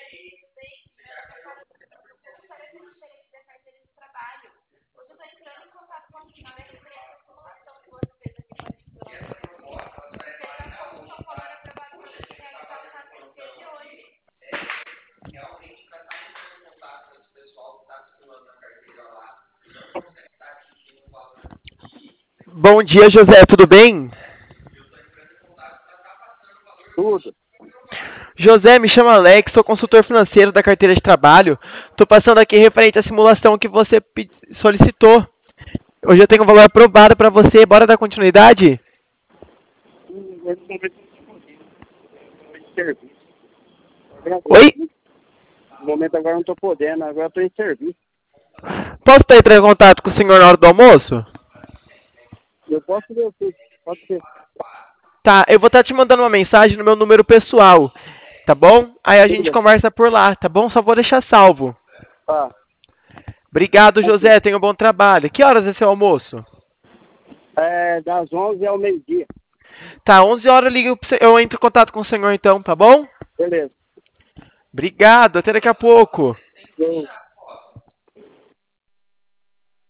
Bom dia, José, tudo bem? Tudo. José, me chama Alex, sou consultor financeiro da carteira de trabalho. Estou passando aqui referente à simulação que você solicitou. Hoje eu tenho um valor aprovado para você. Bora dar continuidade? Nesse momento eu estou em serviço. Oi? No momento agora eu não estou podendo, agora eu estou em serviço. Posso entrar em contato com o senhor na hora do almoço? Eu posso ver sim, pode ser. Tá, eu vou estar te mandando uma mensagem no meu número pessoal, tá bom? Aí a gente Beleza. conversa por lá, tá bom? Só vou deixar salvo. Tá. Obrigado, José. Tenha um bom trabalho. Que horas é seu almoço? Das 11 ao meio-dia. Tá, 11 horas eu ligo, eu entro em contato com o senhor então, tá bom? Beleza. Obrigado, até daqui a pouco. Eu